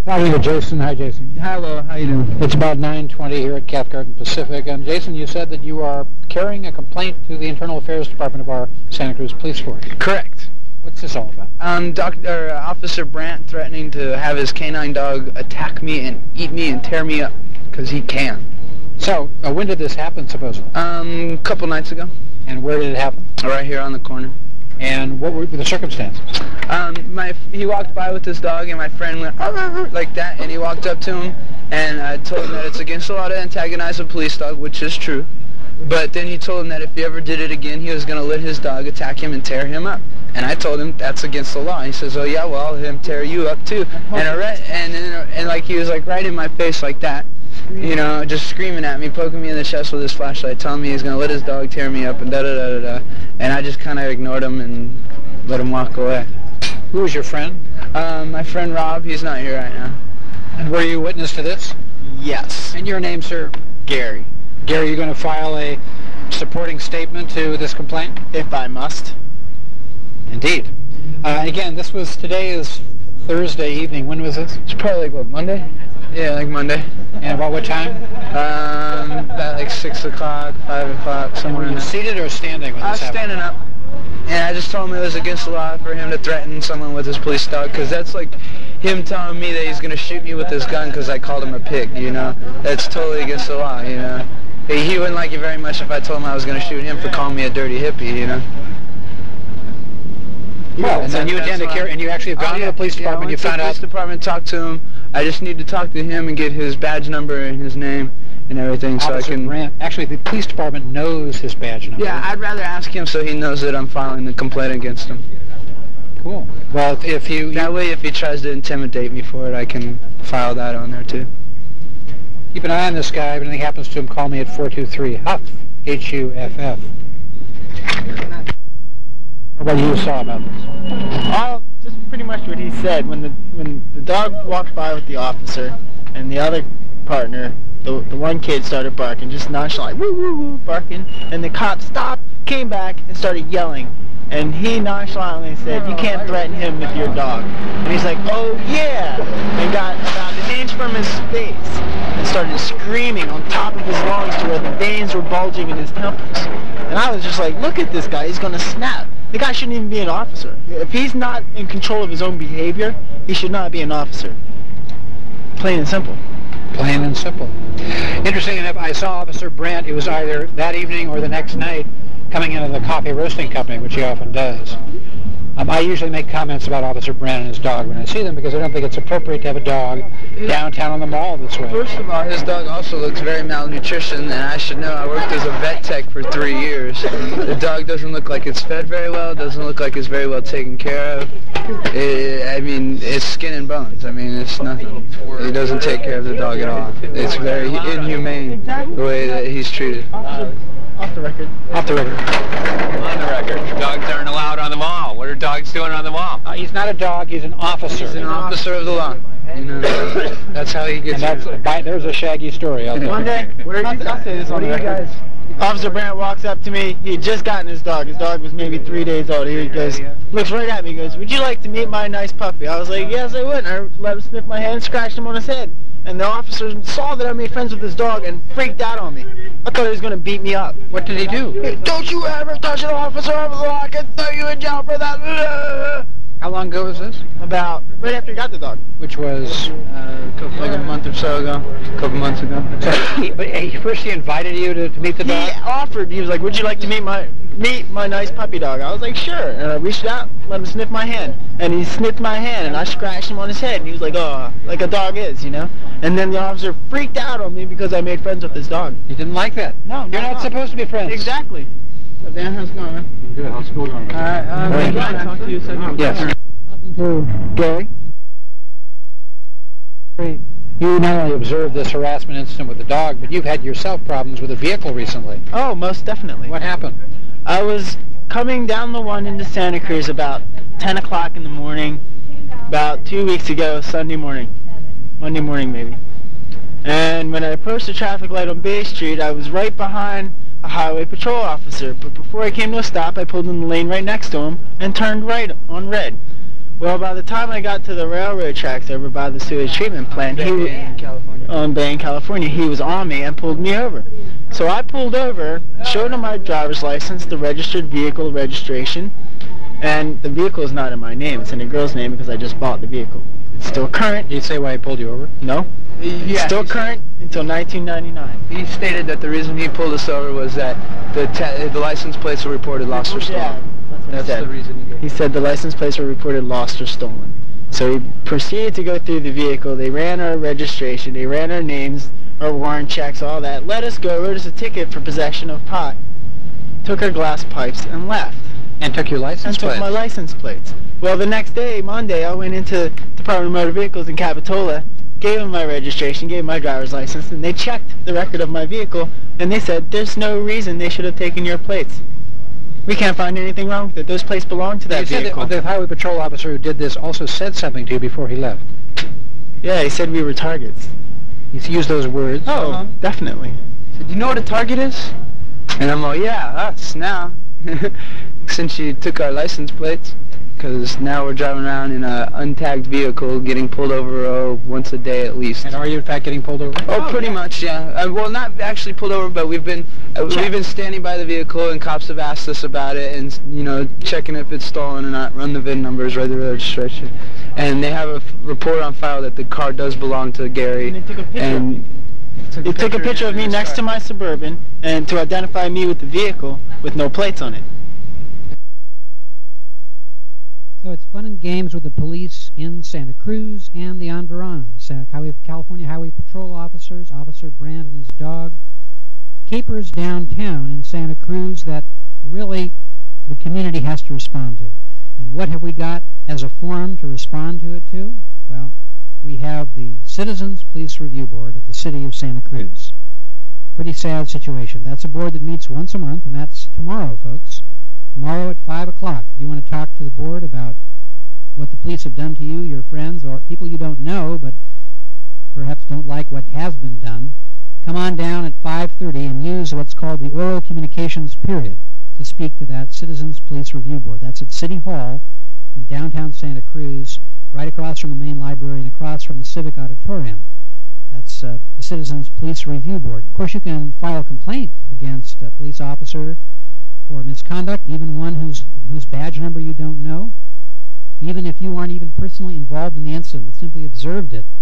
Talking to Jason. Hi, Jason. Hello, how you doing? It's about nine twenty here at Cathcart Pacific. And Jason, you said that you are carrying a complaint to the Internal Affairs Department of our Santa Cruz Police Force. Correct. What's this all about? Um, Doctor uh, Officer Brandt threatening to have his canine dog attack me and eat me and tear me up, because he can. So, uh, when did this happen, supposedly? Um, a couple nights ago. And where did it happen? Right here on the corner. And what were the circumstances? Um, my he walked by with his dog, and my friend went "Arr, arr, arr," like that, and he walked up to him, and I told him that it's against the law to antagonize a police dog, which is true. But then he told him that if he ever did it again, he was going to let his dog attack him and tear him up. And I told him that's against the law. And he says, "Oh yeah, well, I'll let him tear you up too." And I read, and and, and like he was like right in my face like that, you know, just screaming at me, poking me in the chest with his flashlight, telling me he's going to let his dog tear me up and da da da da da. And I just kind of ignored him and let him walk away. Who was your friend? Um, my friend Rob. He's not here right now. And were you witness to this? Yes. And your name, sir? Gary. Gary, you going to file a supporting statement to this complaint? If I must. Indeed. Uh, again, this was, today is Thursday evening. When was this? It's probably like, what, Monday? Yeah, like Monday. And about what time? Um, about like six o'clock, five o'clock, somewhere Were in you there. seated or standing when I was this happened? standing up. And I just told him it was against the law for him to threaten someone with his police dog, because that's like him telling me that he's going to shoot me with his gun because I called him a pig, you know? That's totally against the law, you know? He, he wouldn't like it very much if I told him I was going to shoot him for calling me a dirty hippie, you know? Well, and then you intend to carry, and you actually have gone Oh, to yeah. the police Yeah, I department, went you to found the out... police department, talked to him. I just need to talk to him and get his badge number and his name and everything so Officer I can... Brandt, actually, the police department knows his badge number. Yeah, I'd rather ask him so he knows that I'm filing the complaint against him. Cool. Well, if, if you... That way, if he tries to intimidate me for it, I can file that on there, too. Keep an eye on this guy. If anything happens to him, call me at four two three, H U F F, H U F F. What you saw about this? All, just pretty much what he said. When the when the dog walked by with the officer, and the other partner, the the one kid started barking, just nonchalant, woo woo woo, barking, and the cop stopped, came back, and started yelling. And he nonchalantly said, "You can't threaten him with your dog." And he's like, "Oh yeah," and got about an inch from his face and started screaming on top of his lungs to where the veins were bulging in his temples. And I was just like, "Look at this guy, he's gonna snap." The guy shouldn't even be an officer. If he's not in control of his own behavior, he should not be an officer. Plain and simple. Plain and simple. Interesting enough, I saw Officer Brandt, it was either that evening or the next night, coming into the coffee roasting company, which he often does. Um, I usually make comments about Officer Brandt and his dog when I see them because I don't think it's appropriate to have a dog downtown on the mall this way. First of all, his dog also looks very malnutrition, and I should know I worked as a vet tech for three years. The dog doesn't look like it's fed very well, doesn't look like it's very well taken care of. It, I mean, it's skin and bones. I mean, it's nothing. He doesn't take care of the dog at all. It's very inhumane the way that he's treated. Off the record. Off the record. On the record. Dogs aren't allowed on the mall. What are dogs doing on the mall? Uh, he's not a dog, he's an officer. He's an officer of the law. You know, that's how he gets. And that's, by, there's a shaggy story out there. One day, where I'll, I'll say this on the record. Officer Brandt walks up to me. He had just gotten his dog. His dog was maybe three days old. Here he goes, looks right at me. He goes, "Would you like to meet my nice puppy?" I was like, "Yes, I would." And I let him sniff my hand, scratched him on his head. And the officer saw that I made friends with his dog and freaked out on me. I thought he was going to beat me up. What did he do? Hey, "Don't you ever touch an officer of the law. I can throw you in jail for that." How long ago was this? About right after he got the dog. Which was? Uh, a couple, like a month or so ago. A couple months ago. So he, but he, first he invited you to, to meet the dog? He offered. He was like, "Would you like to meet my meet my nice puppy dog?" I was like, "Sure." And I reached out, let him sniff my hand, and he sniffed my hand, and I scratched him on his head, and he was like, "Oh," like a dog is, you know. And then the officer freaked out on me because I made friends with his dog. He didn't like that. No, you're not, not supposed to be friends. Exactly. So Dan, how's it going, man? Good. How's school going? All right. Um, Very can I talk to you a second? Yes. Talking to Gary. You not only observed this harassment incident with the dog, but you've had yourself problems with a vehicle recently. Oh, most definitely. What happened? I was coming down the one into Santa Cruz about ten o'clock in the morning, about two weeks ago, Sunday morning, Monday morning maybe. And when I approached the traffic light on Bay Street, I was right behind a highway patrol officer. But before I came to a stop, I pulled in the lane right next to him and turned right on red. Well, by the time I got to the railroad tracks over by the sewage treatment plant, he was in California. on Bay in California. He was on me and pulled me over. So I pulled over, showed him my driver's license, the registered vehicle registration, and the vehicle is not in my name. It's in a girl's name because I just bought the vehicle. It's still current. Did you say why he pulled you over? No. It's Yeah, still he- current until nineteen ninety-nine. He stated that the reason he pulled us over was that the te- the license plates were reported lost or stolen. Yeah, that's what That's he said. the reason he gave. He said the license plates were reported lost or stolen. So he proceeded to go through the vehicle. They ran our registration. They ran our names, our warrant checks, all that. Let us go. Wrote us a ticket for possession of pot. Took our glass pipes and left. And took your license And took plate? my license plates. Well, the next day, Monday, I went into Department of Motor Vehicles in Capitola, gave them my registration, gave them my driver's license, and they checked the record of my vehicle, and they said, there's no reason they should have taken your plates. We can't find anything wrong with it. Those plates belong to that you said vehicle. that the highway patrol officer who did this also said something to you before he left. Yeah, he said we were targets. He used those words. Oh, Uh-huh. definitely. He said, "You know what a target is?" And I'm like, "Yeah, us now." Since she took our license plates, because now we're driving around in a untagged vehicle, getting pulled over oh, once a day at least. And are you in fact getting pulled over? Oh, pretty much, yeah. Uh, well, not actually pulled over, but we've been uh, we've been standing by the vehicle, and cops have asked us about it, and you know, checking if it's stolen or not, run the V I N numbers, run the registration, and they have a f- report on file that the car does belong to Gary. And they took a picture of and me. They took a picture of me next to my Suburban, and to identify me with the vehicle with no plates on it. So it's fun and games with the police in Santa Cruz and the environs. Uh, Highway, California Highway Patrol officers, Officer Brand and his dog, capers downtown in Santa Cruz that really the community has to respond to. And what have we got as a forum to respond to it to? Well, we have the Citizens Police Review Board of the City of Santa Cruz. Pretty sad situation. That's a board that meets once a month, and that's tomorrow, folks. Tomorrow at five o'clock. You want to talk to the board about what the police have done to you, your friends, or people you don't know, but perhaps don't like what has been done. Come on down at five thirty and use what's called the oral communications period to speak to that Citizens Police Review Board. That's at City Hall in downtown Santa Cruz, right across from the main library and across from the Civic Auditorium. That's uh, the Citizens Police Review Board. Of course, you can file a complaint against a police officer for misconduct, even one whose whose badge number you don't know, even if you aren't even personally involved in the incident but simply observed it.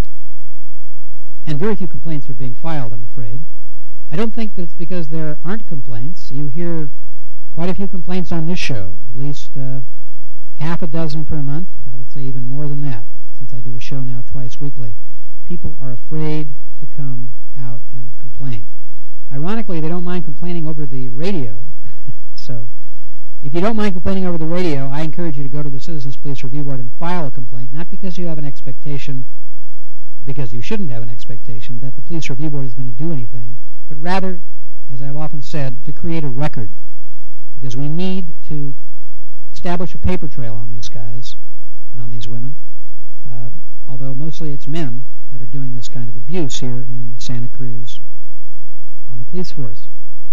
And very few complaints are being filed, I'm afraid. I don't think that it's because there aren't complaints. You hear quite a few complaints on this show, at least uh, half a dozen per month. I would say even more than that, since I do a show now twice weekly. People are afraid to come out and complain. Ironically, they don't mind complaining over the radio. So if you don't mind complaining over the radio, I encourage you to go to the Citizens Police Review Board and file a complaint, not because you have an expectation, because you shouldn't have an expectation that the Police Review Board is going to do anything, but rather, as I've often said, to create a record. Because we need to establish a paper trail on these guys and on these women, uh, although mostly it's men that are doing this kind of abuse here in Santa Cruz on the police force.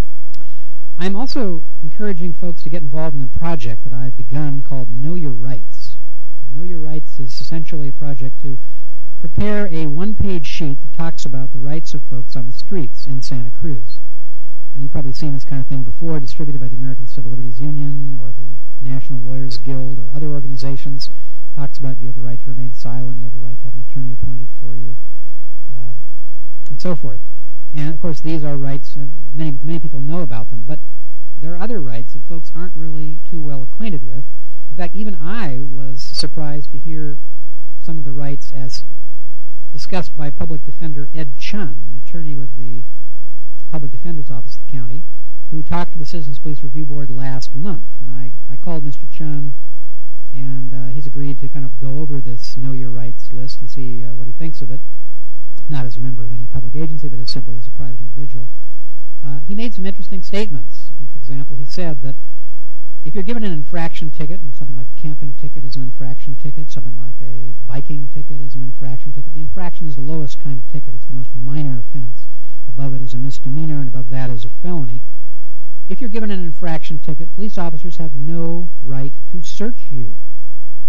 I'm also encouraging folks to get involved in a project that I've begun called Know Your Rights. Know Your Rights is essentially a project to prepare a one-page sheet that talks about the rights of folks on the streets in Santa Cruz. Now, you've probably seen this kind of thing before, distributed by the American Civil Liberties Union or the National Lawyers Guild or other organizations. It talks about you have the right to remain silent, you have the right to have an attorney appointed for you, uh, and so forth. And, of course, these are rights, uh, many, many people know about them, but there are other rights that folks aren't really too well acquainted with. In fact, even I was surprised to hear some of the rights as discussed by Public Defender Ed Chun, an attorney with the Public Defender's Office of the county, who talked to the Citizens Police Review Board last month. And I, I called Mister Chun, and uh, he's agreed to kind of go over this Know Your Rights list and see uh, what he thinks of it, not as a member of any public agency, but as simply as a private individual. Uh, he made some interesting statements. For example, he said that if you're given an infraction ticket, and something like a camping ticket is an infraction ticket, something like a biking ticket is an infraction ticket, the infraction is the lowest kind of ticket. It's the most minor offense. Above it is a misdemeanor, and above that is a felony. If you're given an infraction ticket, police officers have no right to search you.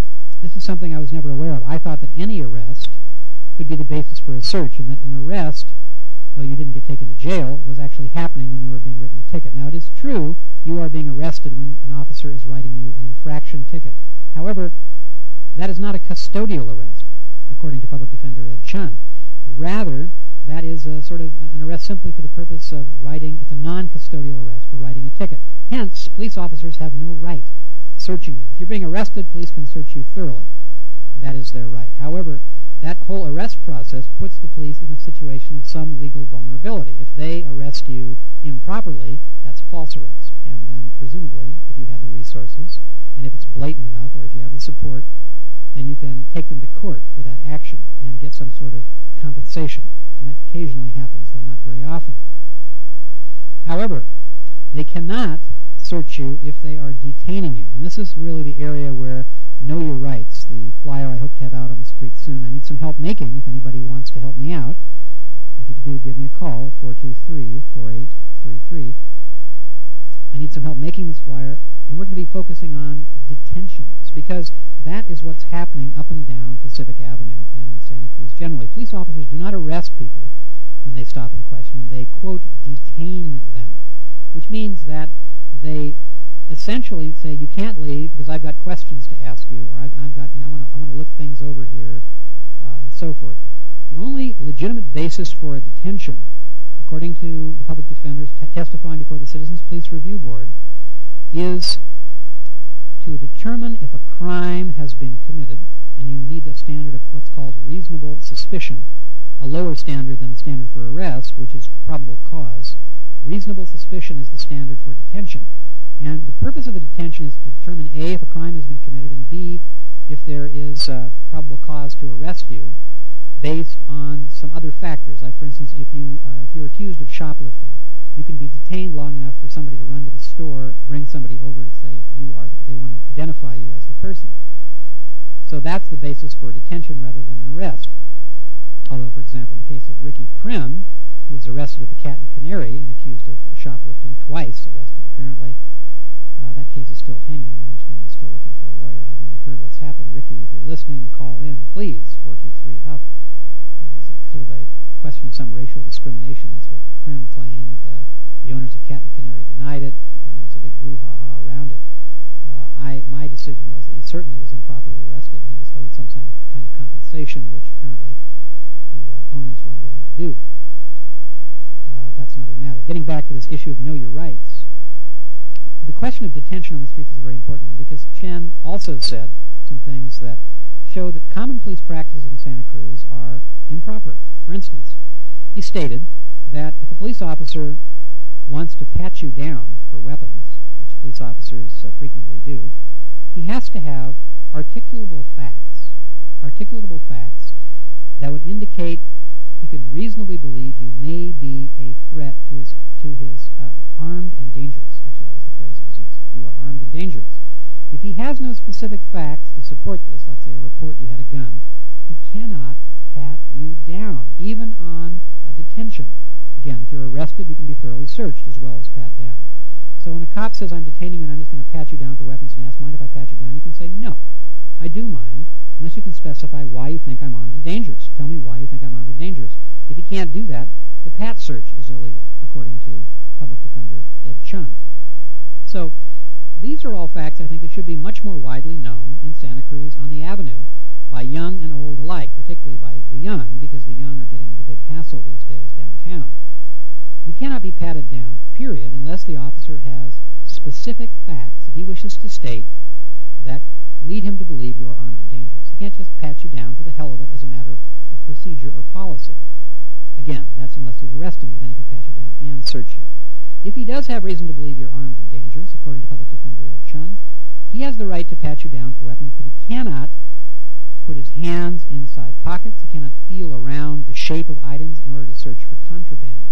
this is something I was never aware of. I thought that any arrest could be the basis for a search, and that an arrest, though you didn't get taken to jail, was actually happening when you were being written a ticket. Now, it is true you are being arrested when an officer is writing you an infraction ticket. However, that is not a custodial arrest, according to Public Defender Ed Chun. Rather, that is a sort of an arrest simply for the purpose of writing. It's a non-custodial arrest for writing a ticket. Hence, police officers have no right searching you. If you're being arrested, police can search you thoroughly. That is their right. However, that whole arrest process puts the police in a situation of some legal vulnerability. If they arrest you improperly, that's false arrest. And then, presumably, if you have the resources, and if it's blatant enough, or if you have the support, then you can take them to court for that action and get some sort of compensation. And that occasionally happens, though not very often. However, they cannot search you if they are detaining you. And this is really the area where Know Your Rights, the flyer I hope to have out on the street soon, I need some help making if anybody wants to help me out. If you do, give me a call at four two three, four eight three three. I need some help making this flyer, and we're going to be focusing on detentions, because that is what's happening up and down Pacific Avenue and in Santa Cruz generally. Police officers do not arrest people when they stop and question them. They, quote, detain them, which means that they essentially say, you can't leave because I've got questions to ask you, or I've, I've got, you know, I want to I want to look things over here, uh, and so forth. The only legitimate basis for a detention, according to the public defenders t testifying before the Citizens Police Review Board, is to determine if a crime has been committed, and you need a standard of what's called reasonable suspicion, a lower standard than the standard for arrest, which is probable cause. Reasonable suspicion is the standard for detention. And the purpose of the detention is to determine A, if a crime has been committed, and B, if there is uh, probable cause to arrest you based on some other factors. Like, for instance, if, you, uh, if you're accused of shoplifting, you can be detained long enough for somebody to run to the store, bring somebody over to say if you are, they want to identify you as the person. So that's the basis for detention rather than an arrest. Although, for example, in the case of Ricky Prim, who was arrested at the Cat and Canary and accused of shoplifting, twice arrested apparently, uh, that case is still hanging. I understand he's still looking for a lawyer, hasn't really heard what's happened. Ricky, if you're listening, call in, please, four two three Huff. Uh, it's a, sort of a question of some racial discrimination. That's what Prim claimed. Uh, the owners of Cat and Canary denied it, and there was a big brouhaha around it. Uh, I, my decision was that he certainly was improperly arrested, and he was owed some kind of, kind of compensation, which apparently the uh, owners were unwilling to do. Uh, that's another matter. Getting back to this issue of know your rights, the question of detention on the streets is a very important one, because Chen also said some things that show that common police practices in Santa Cruz are improper. For instance, he stated that if a police officer wants to pat you down for weapons, which police officers uh, frequently do, he has to have articulable facts, articulable facts that would indicate he could reasonably believe you may be a threat to his to his uh, armed and dangerous. Actually, that was the phrase he was using. You are armed and dangerous. If he has no specific facts to support this, like say a report you had a gun, he cannot pat you down, even on a detention. Again, if you're arrested, you can be thoroughly searched as well as pat down. So when a cop says, I'm detaining you and I'm just going to pat you down for weapons and ask, mind if I pat you down? You can say, no, I do mind, unless you can specify why you think I'm armed and dangerous. Tell me why you think I'm armed and dangerous. If you can't do that, the pat search is illegal, according to Public Defender Ed Chun. So these are all facts, I think, that should be much more widely known in Santa Cruz on the Avenue by young and old alike, particularly by the young, because the young are getting the big hassle these days downtown. You cannot be patted down, period, unless the officer has specific facts that he wishes to state that lead him to believe you are armed and dangerous. He can't just pat you down for the hell of it as a matter of, of procedure or policy. Again, that's unless he's arresting you, then he can pat you down and search you. If he does have reason to believe you're armed and dangerous, according to Public Defender Ed Chun, he has the right to pat you down for weapons, but he cannot put his hands inside pockets. He cannot feel around the shape of items in order to search for contraband.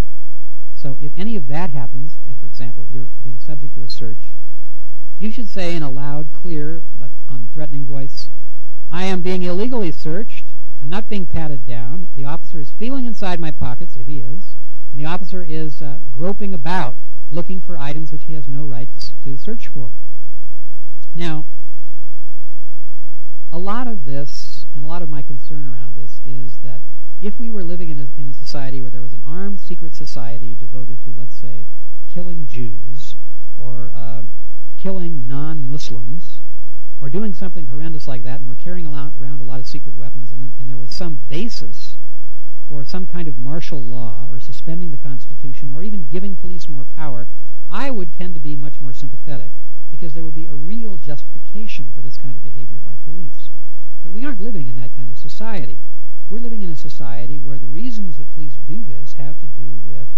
So if any of that happens, and for example, you're being subject to a search, you should say in a loud, clear, but unthreatening voice, I am being illegally searched. I'm not being patted down. The officer is feeling inside my pockets, if he is, and the officer is uh, groping about, looking for items which he has no right to search for. Now, a lot of this, and a lot of my concern around this, is that if we were living in a, in a society where there was an armed secret society devoted to, let's say, killing Jews, or uh, killing non-Muslims, or doing something horrendous like that, and we're carrying around a lot of secret weapons, and, and there was some basis for some kind of martial law, or suspending the Constitution, or even giving police more power, I would tend to be much more sympathetic, because there would be a real justification for this kind of behavior by police. But we aren't living in that kind of society. We're living in a society where the reasons that police do this have to do with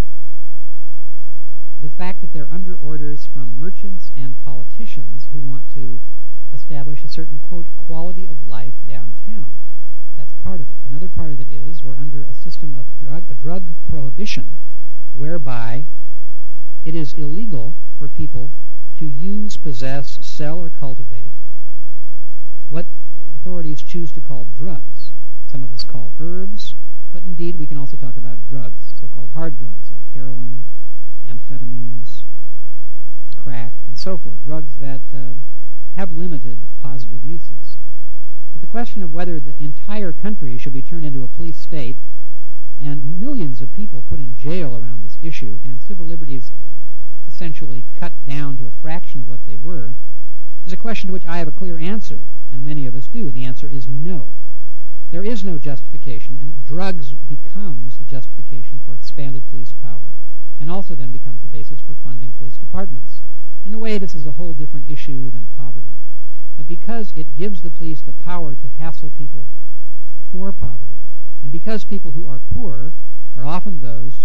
the fact that they're under orders from merchants and politicians who want to establish a certain, quote, quality of life downtown. That's part of it. Another part of it is we're under a system of drug, a drug prohibition whereby it is illegal for people to use, possess, sell, or cultivate what authorities choose to call drugs. Some of us call herbs, but indeed we can also talk about drugs, so-called hard drugs like heroin, amphetamines, crack, and so forth, drugs that uh, have limited positive uses. But the question of whether the entire country should be turned into a police state and millions of people put in jail around this issue and civil liberties essentially cut down to a fraction of what they were is a question to which I have a clear answer, and many of us do, and the answer is no. There is no justification, and drugs becomes the justification for expanded police power, and also then becomes the basis for funding police departments. In a way, this is a whole different issue than poverty. But because it gives the police the power to hassle people for poverty, and because people who are poor are often those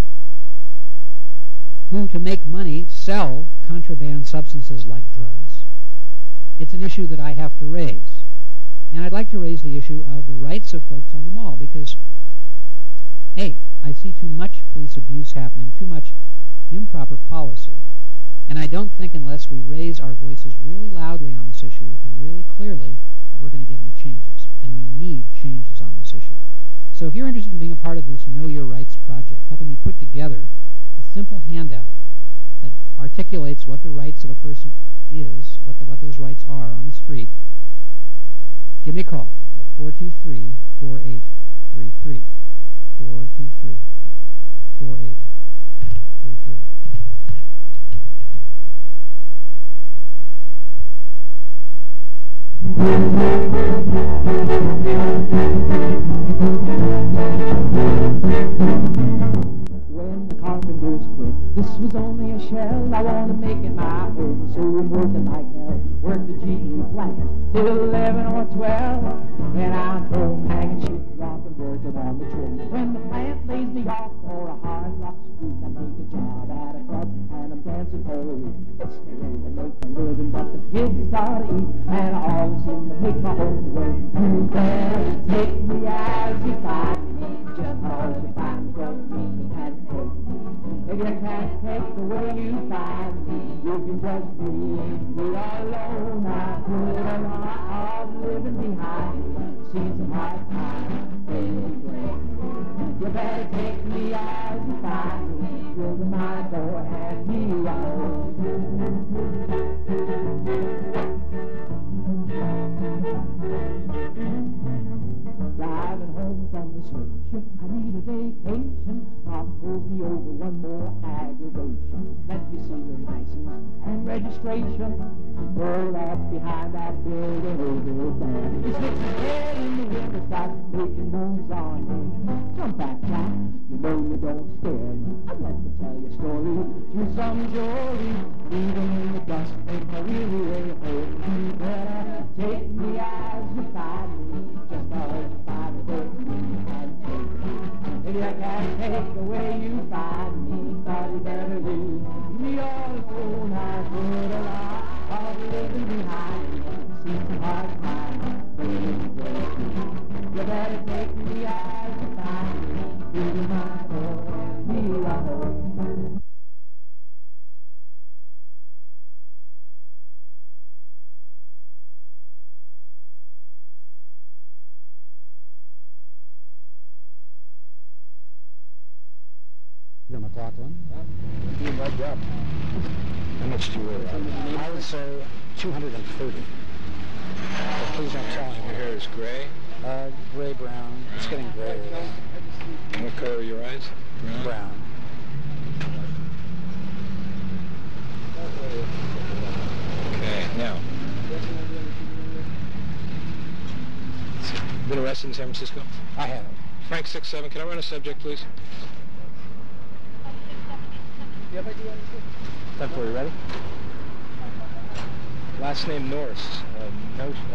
who, to make money, sell contraband substances like drugs, it's an issue that I have to raise. And I'd like to raise the issue of the rights of folks on the mall, because, A, I see too much police abuse happening, too much improper policy, and I don't think unless we raise our voices really loudly on this issue and really clearly that we're going to get any changes, and we need changes on this issue. So if you're interested in being a part of this Know Your Rights project, helping me put together a simple handout that articulates what the rights of a person is, what, the, what those rights are on the street, give me a call at four two three, four eight three three. four two three, four eight three three. When the carpenters quit, this was only a shell. I want to make it my own, so I'm working like hell. Work the G E plant till eleven or twelve. Then I'm home hanging sheet rock and working on the trim. When the plant lays me off for a hard rock street, I take a job at a club and I'm dancing for a week. It's the way to make a living, but the kids start to eat, and I always seem to make my own way. You better take me as you find me, just cause you find me from me and take me. If you can't take the way you find me, you can just leave me alone. I put a lot of living behind, seen some hard times, baby. You better take me as you find me, through the my door and me out. Driving home from the swing shift, I need a vacation. Mom pulls me over, one more aggravation. Let me see your license and registration. Roll up behind that building over there. He sticks his head in the window, starts making moves on me. Come back, Jack, you know you don't scare me. I'd like to tell you a story through some jewelry. Leaving in the dust, make a really, really hurt. You better take me as you find me, just cause you find me, hurt me and take me. If you can't take the way you find me, thought you better leave me all alone. I put a lot of living behind me, see some hard times, baby, baby. You better take me as you find me, through my door and me alone. Here, McLaughlin. Being rubbed up. How much do you weigh? I would say two hundred thirty. Please don't tell Your anyone. hair is gray. Uh, gray brown. It's getting grayer. And what color are your eyes? Brown. Brown. Okay, now. Been arrested in San Francisco? I have. Frank six seven, can I run a subject, please? Time for you. Ready? Last name Norse. Uh, no,